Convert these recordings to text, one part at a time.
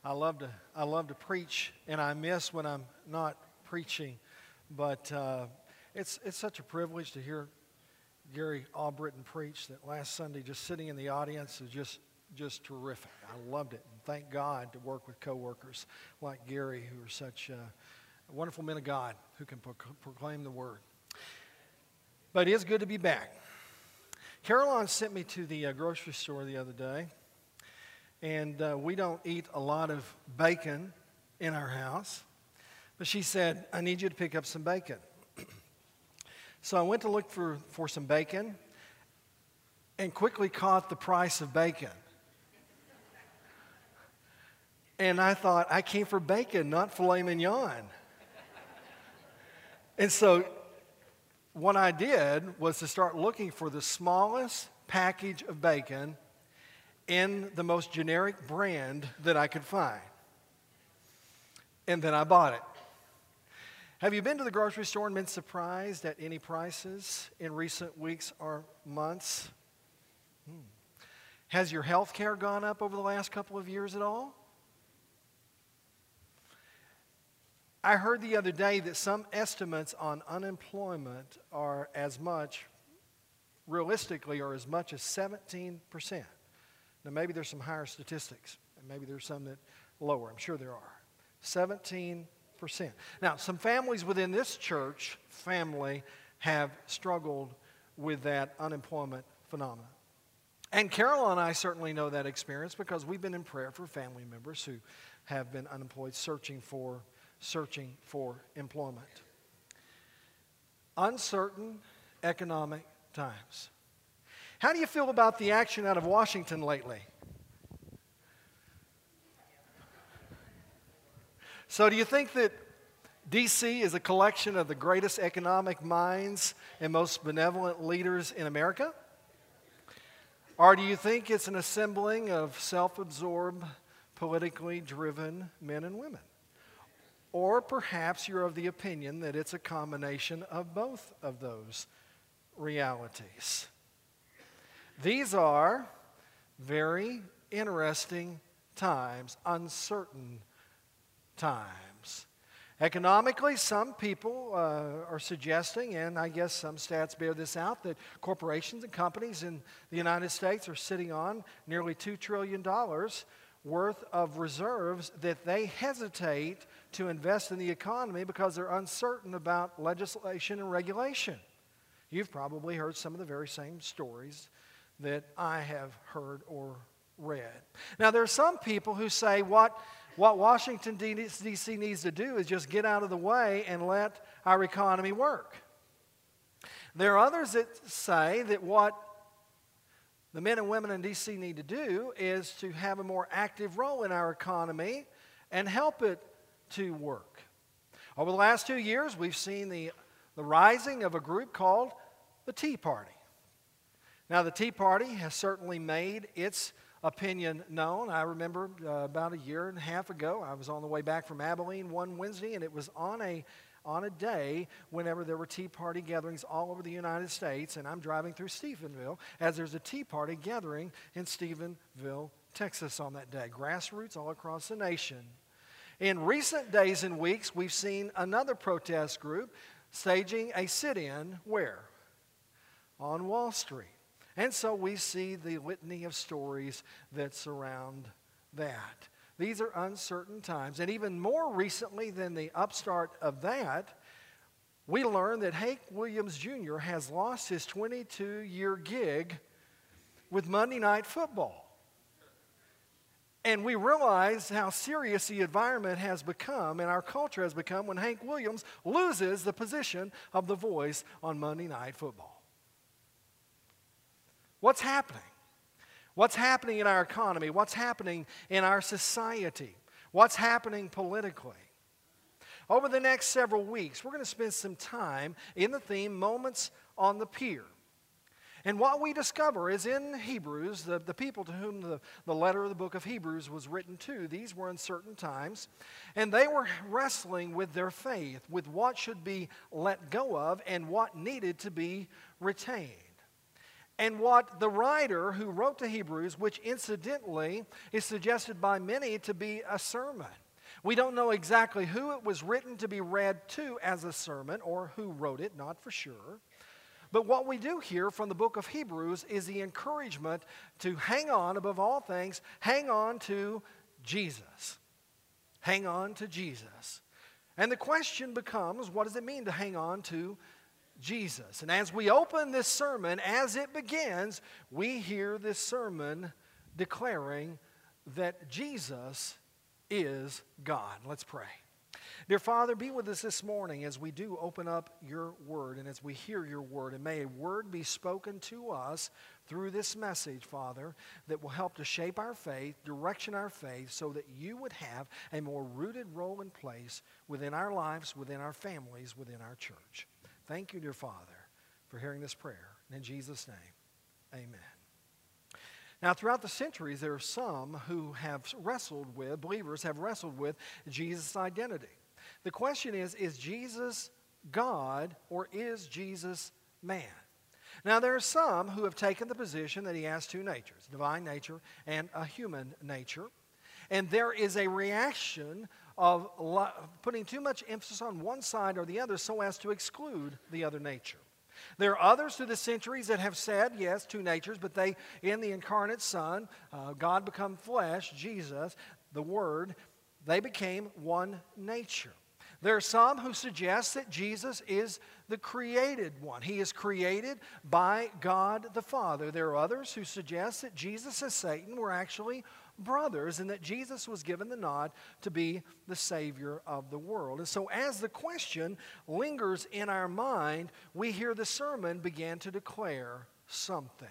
I love to preach, and I miss when I'm not preaching. But it's such a privilege to hear Gary Albritton preach. That last Sunday, just sitting in the audience is just terrific. I loved it, and thank God to work with coworkers like Gary, who are such wonderful men of God who can proclaim the word. But it is good to be back. Caroline sent me to the grocery store the other day. And we don't eat a lot of bacon in our house. But she said, I need you to pick up some bacon. So I went to look for some bacon and quickly caught the price of bacon. And I thought, I came for bacon, not filet mignon. And so what I did was to start looking for the smallest package of bacon in the most generic brand that I could find. And then I bought it. Have you been to the grocery store and been surprised at any prices in recent weeks or months? Has your health care gone up over the last couple of years at all? I heard the other day that some estimates on unemployment are realistically, as much as 17%. Now, maybe there's some higher statistics, and maybe there's some that lower. I'm sure there are. 17%. Now, some families within this church family have struggled with that unemployment phenomenon. And Carol and I certainly know that experience because we've been in prayer for family members who have been unemployed, searching for employment. Uncertain economic times. How do you feel about the action out of Washington lately? So do you think that D.C. is a collection of the greatest economic minds and most benevolent leaders in America? Or do you think it's an assembling of self-absorbed, politically driven men and women? Or perhaps you're of the opinion that it's a combination of both of those realities. These are very interesting times, uncertain times. Economically, some people are suggesting, and I guess some stats bear this out, that corporations and companies in the United States are sitting on nearly $2 trillion worth of reserves that they hesitate to invest in the economy because they're uncertain about legislation and regulation. You've probably heard some of the very same stories that I have heard or read. Now, there are some people who say what Washington, D.C. needs to do is just get out of the way and let our economy work. There are others that say that what the men and women in D.C. need to do is to have a more active role in our economy and help it to work. Over the last 2 years, we've seen the rising of a group called the Tea Party. Now, the Tea Party has certainly made its opinion known. I remember about a year and a half ago, I was on the way back from Abilene one Wednesday, and it was on a day whenever there were Tea Party gatherings all over the United States, and I'm driving through Stephenville as there's a Tea Party gathering in Stephenville, Texas on that day. Grassroots all across the nation. In recent days and weeks, we've seen another protest group staging a sit-in where? On Wall Street. And so we see the litany of stories that surround that. These are uncertain times. And even more recently than the upstart of that, we learned that Hank Williams Jr. has lost his 22-year gig with Monday Night Football. And we realize how serious the environment has become and our culture has become when Hank Williams loses the position of the voice on Monday Night Football. What's happening? What's happening in our economy? What's happening in our society? What's happening politically? Over the next several weeks, we're going to spend some time in the theme Moments on the Pier. And what we discover is in Hebrews, the people to whom the letter of the book of Hebrews was written to, these were uncertain times, and they were wrestling with their faith, with what should be let go of and what needed to be retained. and what the writer who wrote the Hebrews, which incidentally is suggested by many to be a sermon. We don't know exactly who it was written to be read to as a sermon or who wrote it, not for sure. But what we do hear from the book of Hebrews is the encouragement to hang on, above all things, hang on to Jesus. Hang on to Jesus. And the question becomes, what does it mean to hang on to Jesus? And as we open this sermon, as it begins, we hear this sermon declaring that Jesus is God. Let's pray. Dear Father, be with us this morning as we do open up your word and as we hear your word. And may a word be spoken to us through this message, Father, that will help to shape our faith, direction our faith, so that you would have a more rooted role and place within our lives, within our families, within our church. Thank you, dear Father, for hearing this prayer. And in Jesus' name, amen. Now, throughout the centuries, there are some who have wrestled with, believers have wrestled with Jesus' identity. The question is Jesus God or is Jesus man? Now, there are some who have taken the position that he has two natures, divine nature and a human nature. And there is a reaction of putting too much emphasis on one side or the other so as to exclude the other nature. There are others through the centuries that have said, yes, two natures, but they, in the incarnate Son, God become flesh, Jesus, the Word, they became one nature. There are some who suggest that Jesus is the created one. He is created by God the Father. There are others who suggest that Jesus and Satan were actually brothers and that Jesus was given the nod to be the Savior of the world. And so as the question lingers in our mind, we hear the sermon begin to declare something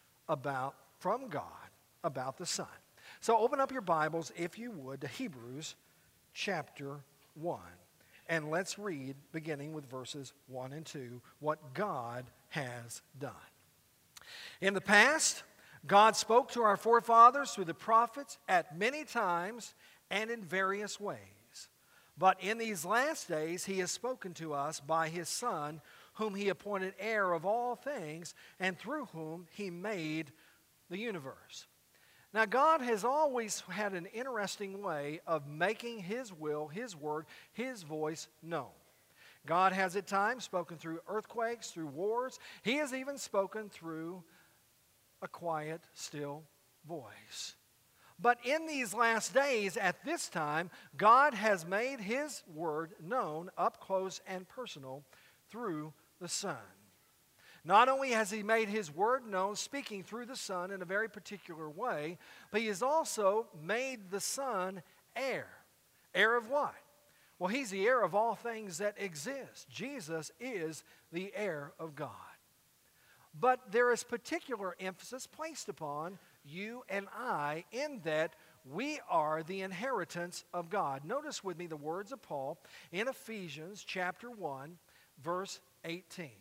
from God about the Son. So open up your Bibles, if you would, to Hebrews chapter 1. And let's read, beginning with verses 1 and 2, what God has done. In the past, God spoke to our forefathers through the prophets at many times and in various ways. But in these last days, he has spoken to us by his Son, whom he appointed heir of all things, and through whom he made the universe. Now, God has always had an interesting way of making his will, his word, his voice known. God has at times spoken through earthquakes, through wars. He has even spoken through a quiet, still voice. But in these last days, at this time, God has made his word known up close and personal through the Son. Not only has he made his word known, speaking through the Son in a very particular way, but he has also made the Son heir. Heir of what? Well, he's the heir of all things that exist. Jesus is the heir of God. But there is particular emphasis placed upon you and I in that we are the inheritance of God. Notice with me the words of Paul in Ephesians chapter 1, verse 18.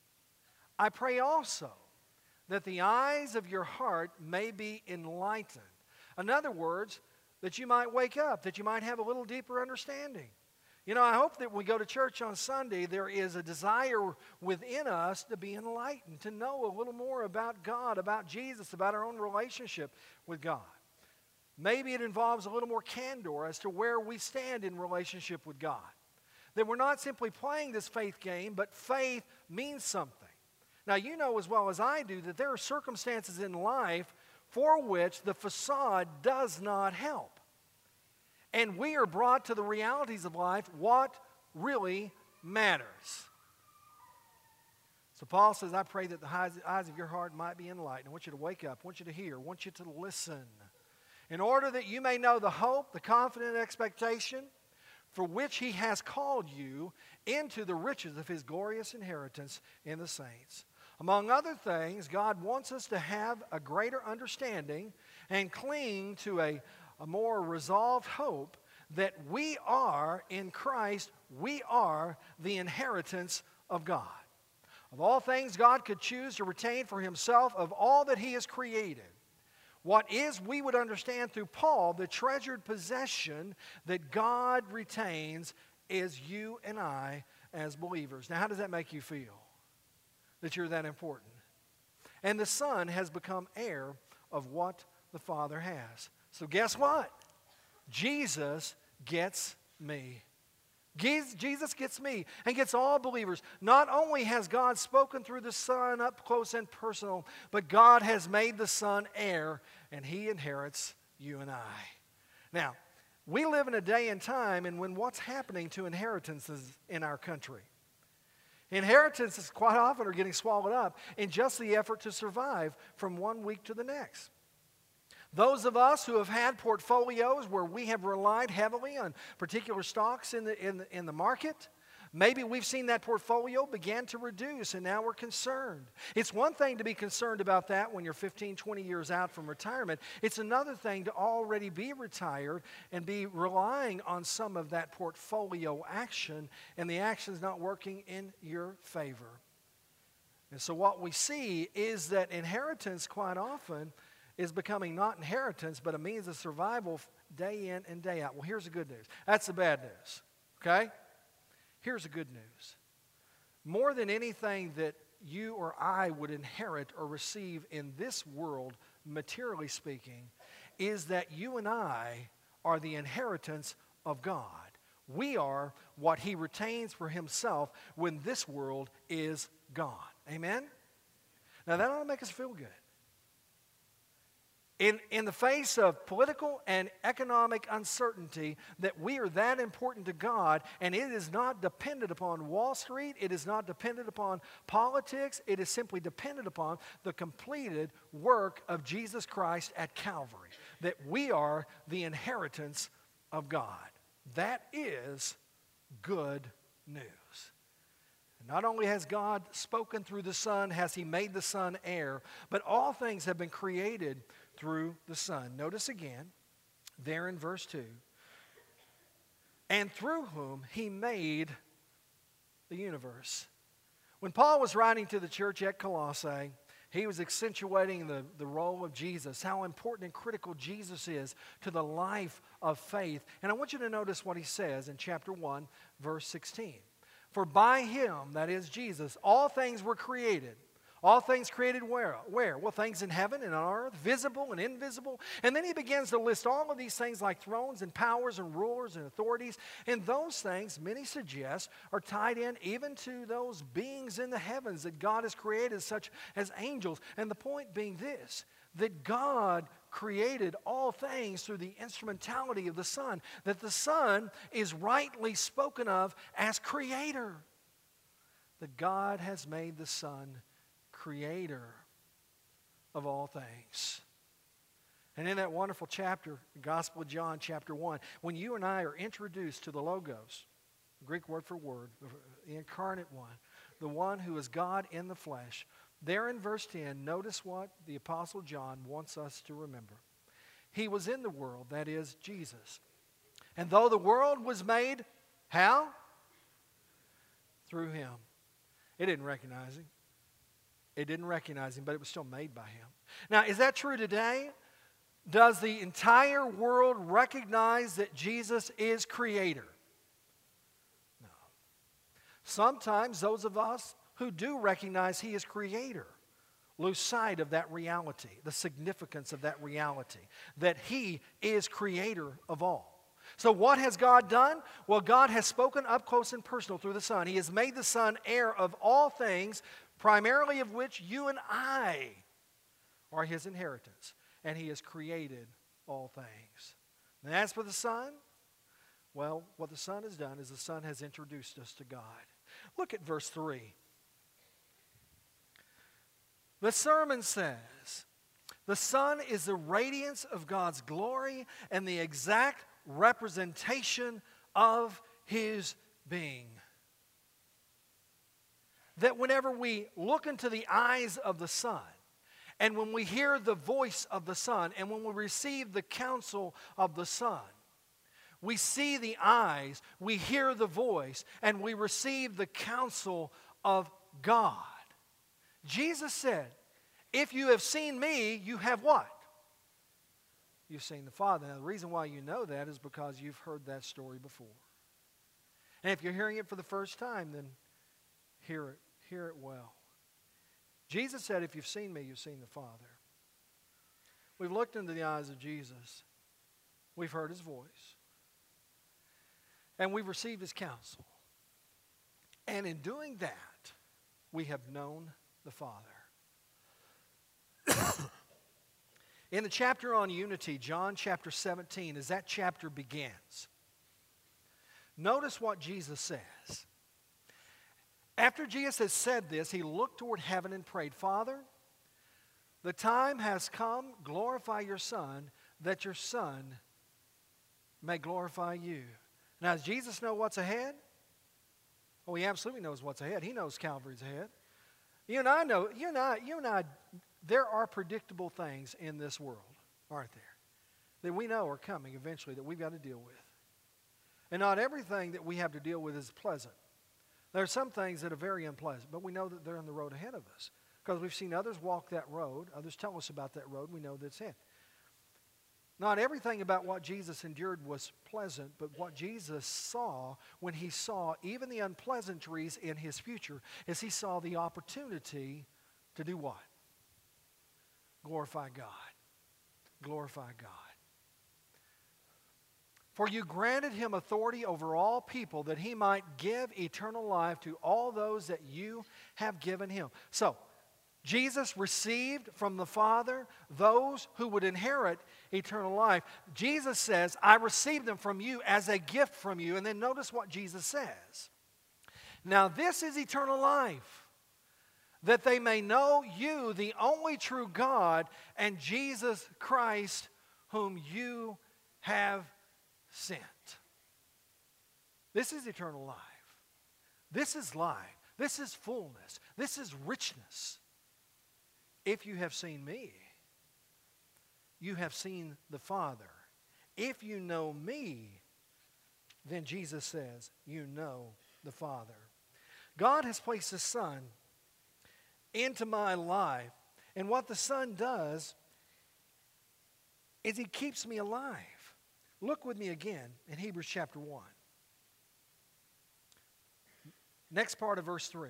I pray also that the eyes of your heart may be enlightened. In other words, that you might wake up, that you might have a little deeper understanding. You know, I hope that when we go to church on Sunday, there is a desire within us to be enlightened, to know a little more about God, about Jesus, about our own relationship with God. Maybe it involves a little more candor as to where we stand in relationship with God. That we're not simply playing this faith game, but faith means something. Now, you know as well as I do that there are circumstances in life for which the facade does not help. And we are brought to the realities of life, what really matters. So Paul says, I pray that the eyes of your heart might be enlightened. I want you to wake up. I want you to hear. I want you to listen. In order that you may know the hope, the confident expectation for which he has called you into the riches of his glorious inheritance in the saints. Among other things, God wants us to have a greater understanding and cling to a more resolved hope that we are in Christ, we are the inheritance of God. Of all things God could choose to retain for himself, of all that he has created, what is, we would understand through Paul, the treasured possession that God retains is you and I as believers. Now, how does that make you feel? That you're that important? And the Son has become heir of what the Father has. So guess what? Jesus gets me. Jesus gets me and gets all believers. Not only has God spoken through the Son up close and personal, but God has made the Son heir, and He inherits you and I. Now, we live in a day and time in when what's happening to inheritances in our country. Inheritances quite often are getting swallowed up in just the effort to survive from one week to the next. Those of us who have had portfolios where we have relied heavily on particular stocks in the market, maybe we've seen that portfolio begin to reduce and now we're concerned. It's one thing to be concerned about that when you're 15, 20 years out from retirement. It's another thing to already be retired and be relying on some of that portfolio action and the action's not working in your favor. And so what we see is that inheritance quite often is becoming not inheritance, but a means of survival day in and day out. Well, here's the good news. That's the bad news, okay? Here's the good news. More than anything that you or I would inherit or receive in this world, materially speaking, is that you and I are the inheritance of God. We are what He retains for Himself when this world is gone. Amen? Now, that ought to make us feel good. In the face of political and economic uncertainty, that we are that important to God, and it is not dependent upon Wall Street, it is not dependent upon politics, it is simply dependent upon the completed work of Jesus Christ at Calvary, that we are the inheritance of God. That is good news. And not only has God spoken through the Son, has He made the Son heir, but all things have been created through the Son. Notice again, there in verse 2, and through whom He made the universe. When Paul was writing to the church at Colossae, he was accentuating the role of Jesus, how important and critical Jesus is to the life of faith. And I want you to notice what he says in chapter 1, verse 16. For by Him, that is Jesus, all things were created. All things created where? Well, things in heaven and on earth, visible and invisible. And then he begins to list all of these things like thrones and powers and rulers and authorities. And those things, many suggest, are tied in even to those beings in the heavens that God has created, such as angels. And the point being this, that God created all things through the instrumentality of the Son, that the Son is rightly spoken of as creator, that God has made the Son creator of all things. And in that wonderful chapter, the Gospel of John, chapter 1, when you and I are introduced to the Logos, the Greek word for word, the incarnate one, the one who is God in the flesh, there in verse 10, notice what the Apostle John wants us to remember. He was in the world, that is, Jesus. And though the world was made, how? Through Him. It didn't recognize Him. It didn't recognize Him, but it was still made by Him. Now, is that true today? Does the entire world recognize that Jesus is creator? No. Sometimes those of us who do recognize He is creator lose sight of that reality, the significance of that reality, that He is creator of all. So what has God done? Well, God has spoken up close and personal through the Son. He has made the Son heir of all things, primarily of which you and I are His inheritance. And He has created all things. And as for the Son, well, what the Son has done is the Son has introduced us to God. Look at verse 3. The sermon says, the Son is the radiance of God's glory and the exact representation of His being. That whenever we look into the eyes of the Son, and when we hear the voice of the Son, and when we receive the counsel of the Son, we see the eyes, we hear the voice, and we receive the counsel of God. Jesus said, if you have seen me, you have what? You've seen the Father. Now, the reason why you know that is because you've heard that story before. And if you're hearing it for the first time, then hear it well. Jesus said, if you've seen me, you've seen the Father. We've looked into the eyes of Jesus. We've heard his voice. And we've received his counsel. And in doing that, we have known the Father. In the chapter on unity, John chapter 17, as that chapter begins, notice what Jesus says. After Jesus has said this, he looked toward heaven and prayed, Father, the time has come, glorify your Son, that your Son may glorify you. Now, does Jesus know what's ahead? Oh, he absolutely knows what's ahead. He knows Calvary's ahead. You and I know, there are predictable things in this world, aren't there? That we know are coming eventually that we've got to deal with. And not everything that we have to deal with is pleasant. There are some things that are very unpleasant, but we know that they're on the road ahead of us. Because we've seen others walk that road. Others tell us about that road. We know that's it. Not everything about what Jesus endured was pleasant, but what Jesus saw when he saw even the unpleasantries in his future is he saw the opportunity to do what? Glorify God. Glorify God. For you granted him authority over all people that he might give eternal life to all those that you have given him. So, Jesus received from the Father those who would inherit eternal life. Jesus says, I received them from you as a gift from you. And then notice what Jesus says. Now this is eternal life, that they may know you, the only true God, and Jesus Christ, whom you have sent. This is eternal life. This is life. This is fullness. This is richness. If you have seen me, you have seen the Father. If you know me, then Jesus says, you know the Father. God has placed the Son into my life. And what the Son does is he keeps me alive. Look with me again in Hebrews chapter 1. Next part of verse 3.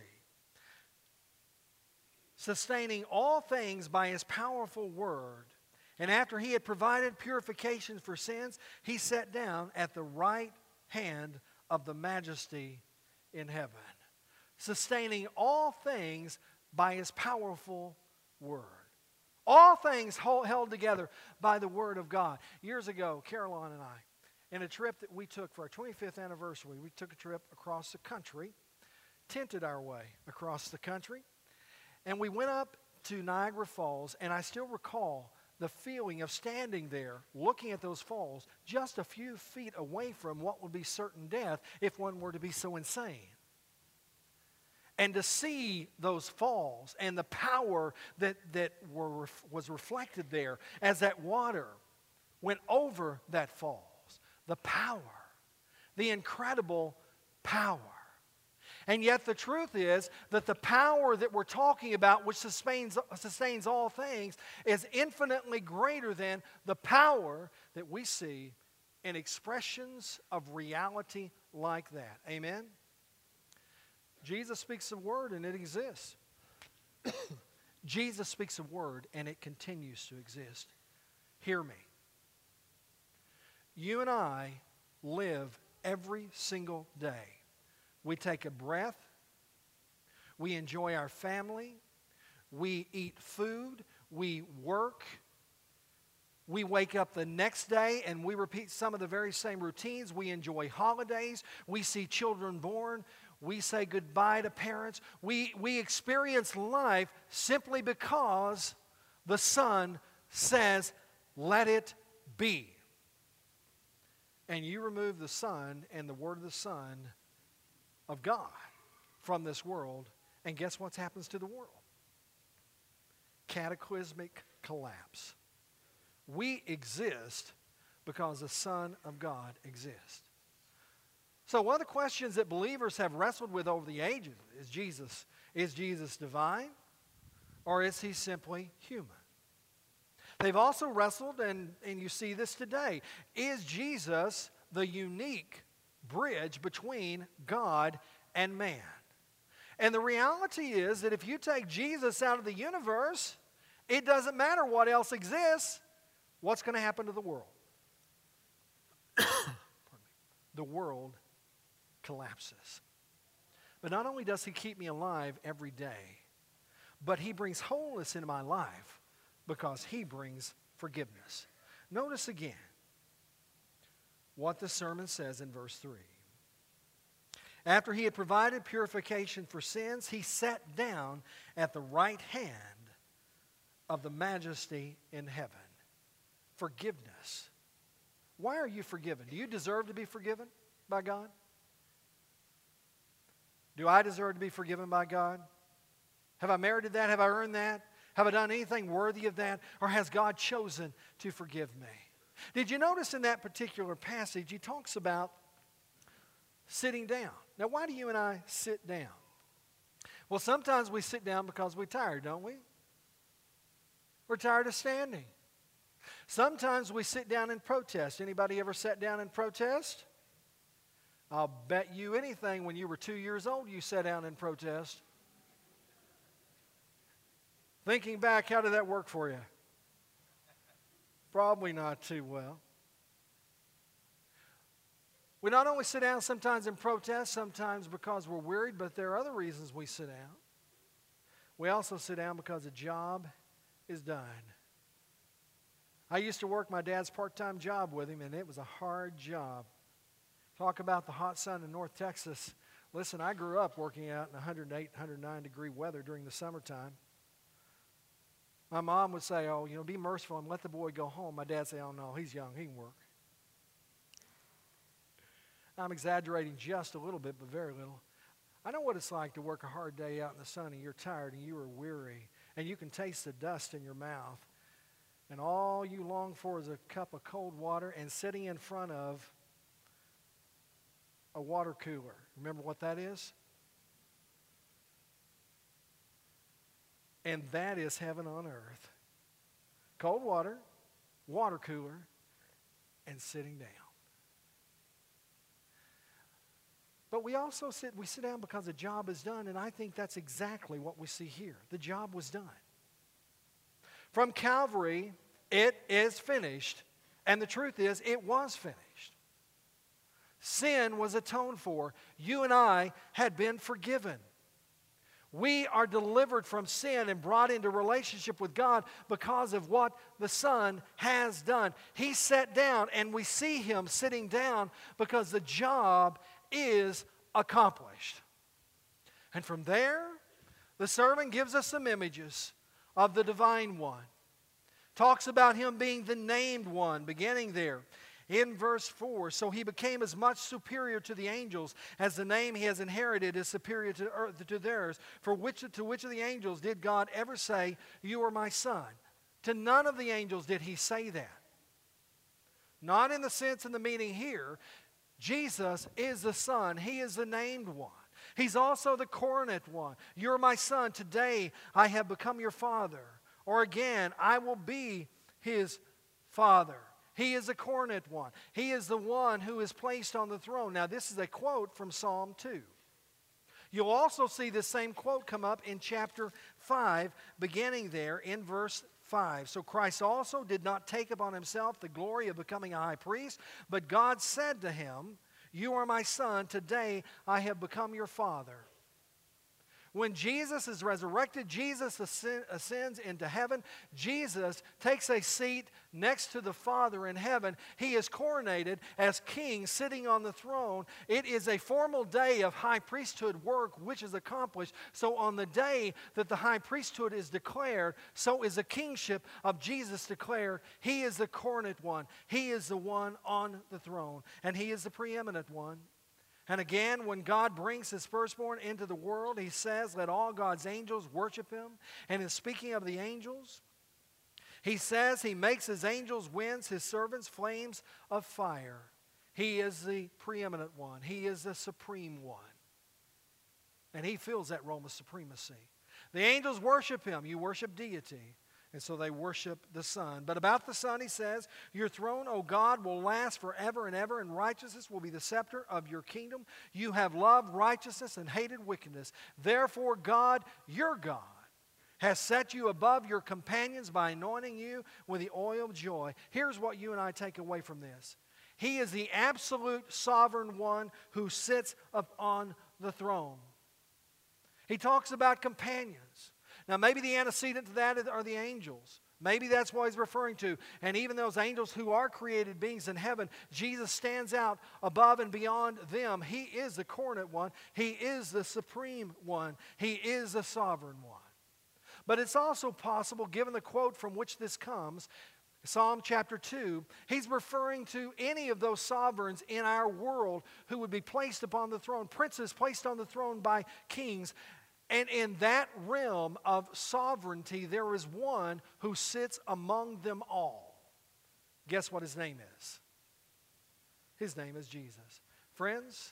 Sustaining all things by his powerful word. And after he had provided purification for sins, he sat down at the right hand of the majesty in heaven. Sustaining all things by his powerful word. All things held together by the word of God. Years ago, Caroline and I, in a trip that we took for our 25th anniversary, we took a trip across the country, tented our way across the country. And we went up to Niagara Falls, and I still recall the feeling of standing there, looking at those falls, just a few feet away from what would be certain death if one were to be so insane. And to see those falls and the power that was reflected there as that water went over that falls, the power, the incredible power. And yet the truth is that the power that we're talking about, which sustains all things, is infinitely greater than the power that we see in expressions of reality like that. Amen? Jesus speaks a word and it exists. Jesus speaks a word and it continues to exist. Hear me. You and I live every single day. We take a breath, we enjoy our family, we eat food, we work, we wake up the next day and we repeat some of the very same routines. We enjoy holidays, we see children born, we say goodbye to parents. We experience life simply because the Son says, let it be. And you remove the Son and the word of the Son of God from this world, and guess what happens to the world? Cataclysmic collapse. We exist because the Son of God exists. So one of the questions that believers have wrestled with over the ages is Jesus divine, or is he simply human? They've also wrestled, and you see this today, is Jesus the unique bridge between God and man? And the reality is that if you take Jesus out of the universe, it doesn't matter what else exists, what's going to happen to the world? Pardon me. The world collapses. But not only does he keep me alive every day, but he brings wholeness into my life because he brings forgiveness. Notice again what the sermon says in verse 3. After he had provided purification for sins, he sat down at the right hand of the majesty in heaven. Forgiveness. Why are you forgiven? Do you deserve to be forgiven by God? Do I deserve to be forgiven by God? Have I merited that? Have I earned that? Have I done anything worthy of that? Or has God chosen to forgive me? Did you notice in that particular passage, he talks about sitting down. Now, why do you and I sit down? Well, sometimes we sit down because we're tired, don't we? We're tired of standing. Sometimes we sit down in protest. Anybody ever sat down in protest? I'll bet you anything when you were 2 years old you sat down in protest. Thinking back, how did that work for you? Probably not too well. We not only sit down sometimes in protest, sometimes because we're wearied, but there are other reasons we sit down. We also sit down because the job is done. I used to work my dad's part-time job with him, and it was a hard job. Talk about the hot sun in North Texas. Listen, I grew up working out in 108, 109 degree weather during the summertime. My mom would say, oh, be merciful and let the boy go home. My dad would say, oh, no, he's young, he can work. I'm exaggerating just a little bit, but very little. I know what it's like to work a hard day out in the sun and you're tired and you are weary and you can taste the dust in your mouth and all you long for is a cup of cold water and sitting in front of a water cooler. Remember what that is? And that is heaven on earth. Cold water, water cooler, and sitting down. But we also sit down because the job is done, and I think that's exactly what we see here. The job was done. From Calvary, it is finished, and the truth is, it was finished. Sin was atoned for. You and I had been forgiven. We are delivered from sin and brought into relationship with God because of what the Son has done. He sat down, and we see Him sitting down because the job is accomplished. And from there, the sermon gives us some images of the divine one. Talks about Him being the named one, beginning there in verse 4. So He became as much superior to the angels as the name He has inherited is superior to theirs. For to which of the angels did God ever say, you are my son? To none of the angels did He say that. Not in the sense and the meaning here. Jesus is the Son. He is the named one. He's also the coronate one. You're my son. Today I have become your father. Or again, I will be his father. He is the coronate one. He is the one who is placed on the throne. Now, this is a quote from Psalm 2. You'll also see this same quote come up in chapter 5, beginning there in verse 5. So Christ also did not take upon Himself the glory of becoming a high priest, but God said to Him, you are my son, today I have become your father. When Jesus is resurrected, Jesus ascends into heaven. Jesus takes a seat next to the Father in heaven. He is coronated as king sitting on the throne. It is a formal day of high priesthood work which is accomplished. So on the day that the high priesthood is declared, so is the kingship of Jesus declared. He is the coronate one. He is the one on the throne. And He is the preeminent one. And again, when God brings His firstborn into the world, He says, let all God's angels worship Him. And in speaking of the angels, He says He makes His angels winds, His servants flames of fire. He is the preeminent one. He is the supreme one. And He fills that role of supremacy. The angels worship Him. You worship deity. And so they worship the Son. But about the Son, he says, your throne, O God, will last forever and ever, and righteousness will be the scepter of your kingdom. You have loved righteousness and hated wickedness. Therefore, God, your God, has set you above your companions by anointing you with the oil of joy. Here's what you and I take away from this. He is the absolute sovereign one who sits upon the throne. He talks about companions. Now, maybe the antecedent to that are the angels. Maybe that's what he's referring to. And even those angels who are created beings in heaven, Jesus stands out above and beyond them. He is the coronate one. He is the supreme one. He is the sovereign one. But it's also possible, given the quote from which this comes, Psalm chapter 2, he's referring to any of those sovereigns in our world who would be placed upon the throne, princes placed on the throne by kings. And in that realm of sovereignty, there is one who sits among them all. Guess what his name is? His name is Jesus. Friends,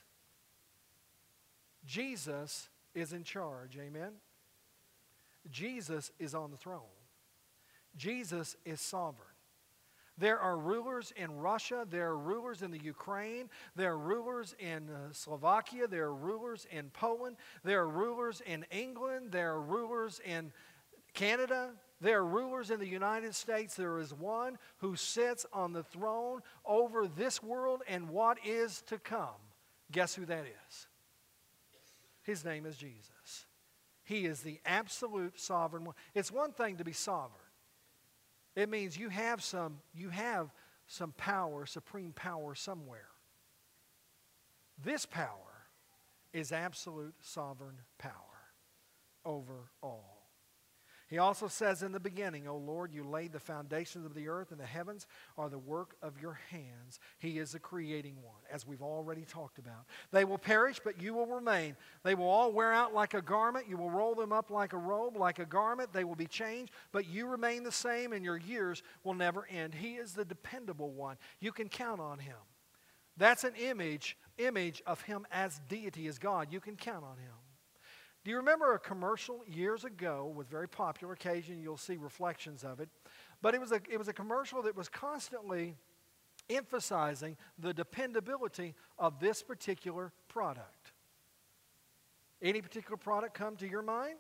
Jesus is in charge, amen? Jesus is on the throne. Jesus is sovereign. There are rulers in Russia. There are rulers in the Ukraine. There are rulers in Slovakia. There are rulers in Poland. There are rulers in England. There are rulers in Canada. There are rulers in the United States. There is one who sits on the throne over this world and what is to come. Guess who that is? His name is Jesus. He is the absolute sovereign one. It's one thing to be sovereign. It means you have some power, supreme power somewhere. This power is absolute sovereign power over all. He also says in the beginning, O Lord, you laid the foundations of the earth, and the heavens are the work of your hands. He is the creating one, as we've already talked about. They will perish, but you will remain. They will all wear out like a garment. You will roll them up like a robe, like a garment. They will be changed, but you remain the same, and your years will never end. He is the dependable one. You can count on him. That's an image of him as deity, as God. You can count on him. Do you remember a commercial years ago with very popular? Occasion you'll see reflections of it. But it was a commercial that was constantly emphasizing the dependability of this particular product. Any particular product come to your mind?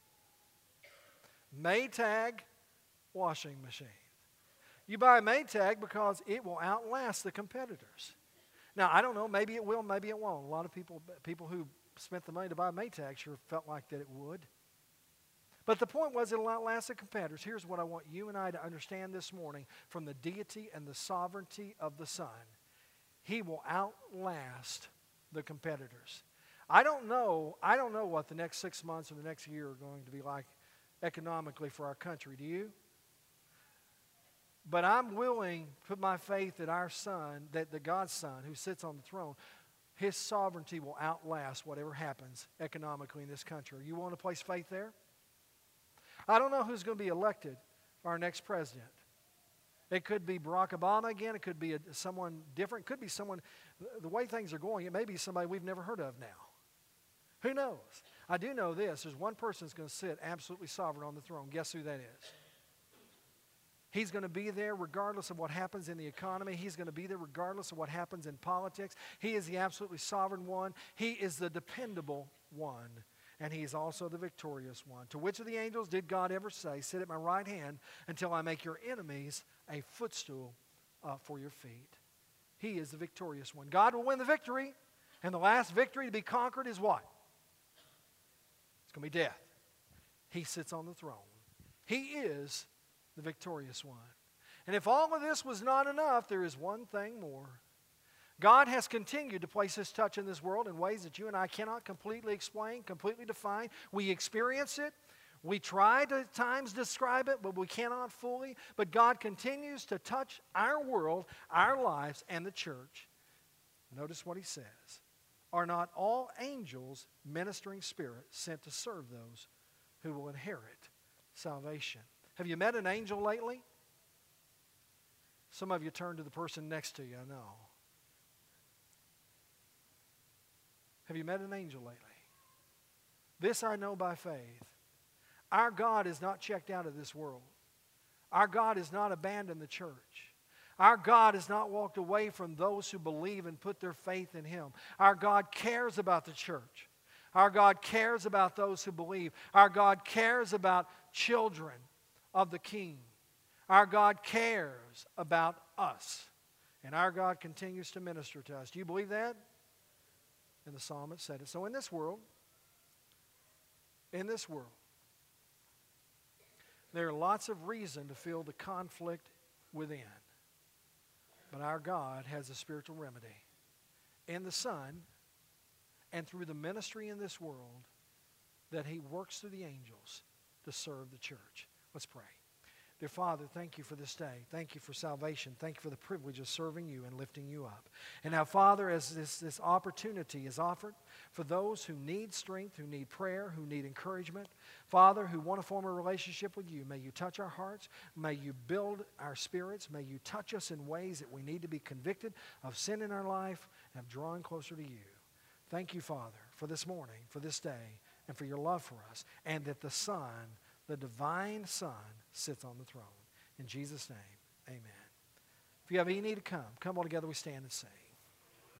Maytag washing machine. You buy a Maytag because it will outlast the competitors. Now, I don't know, maybe it will, maybe it won't. A lot of people who spent the money to buy a Maytag sure felt like that it would. But the point was it'll outlast the competitors. Here's what I want you and I to understand this morning from the deity and the sovereignty of the Son. He will outlast the competitors. I don't know what the next 6 months or the next year are going to be like economically for our country. Do you? But I'm willing to put my faith that our Son, that the God's Son who sits on the throne, his sovereignty will outlast whatever happens economically in this country. Are you willing to place faith there? I don't know who's going to be elected our next president. It could be Barack Obama again. It could be someone different. It could be someone, the way things are going, it may be somebody we've never heard of now. Who knows? I do know this. There's one person that's going to sit absolutely sovereign on the throne. Guess who that is? He's going to be there regardless of what happens in the economy. He's going to be there regardless of what happens in politics. He is the absolutely sovereign one. He is the dependable one. And he is also the victorious one. To which of the angels did God ever say, sit at my right hand until I make your enemies a footstool for your feet? He is the victorious one. God will win the victory. And the last victory to be conquered is what? It's going to be death. He sits on the throne. He is the victorious one. And if all of this was not enough, there is one thing more. God has continued to place his touch in this world in ways that you and I cannot completely explain, completely define. We experience it. We try to at times describe it, but we cannot fully. But God continues to touch our world, our lives, and the church. Notice what he says. Are not all angels ministering spirits sent to serve those who will inherit salvation? Have you met an angel lately? Some of you turn to the person next to you, I know. Have you met an angel lately? This I know by faith. Our God is not checked out of this world. Our God has not abandoned the church. Our God has not walked away from those who believe and put their faith in Him. Our God cares about the church. Our God cares about those who believe. Our God cares about children of the King. Our God cares about us. And our God continues to minister to us. Do you believe that? And the psalmist said it. So in this world, there are lots of reason to feel the conflict within. But our God has a spiritual remedy in the Son and through the ministry in this world that He works through the angels to serve the church. Let's pray. Dear Father, thank you for this day. Thank you for salvation. Thank you for the privilege of serving you and lifting you up. And now, Father, as this opportunity is offered for those who need strength, who need prayer, who need encouragement, Father, who want to form a relationship with you, may you touch our hearts. May you build our spirits. May you touch us in ways that we need to be convicted of sin in our life and of drawing closer to you. Thank you, Father, for this morning, for this day, and for your love for us, and that the Son, the divine Son, sits on the throne. In Jesus' name, amen. If you have any need to come all together, we stand and sing.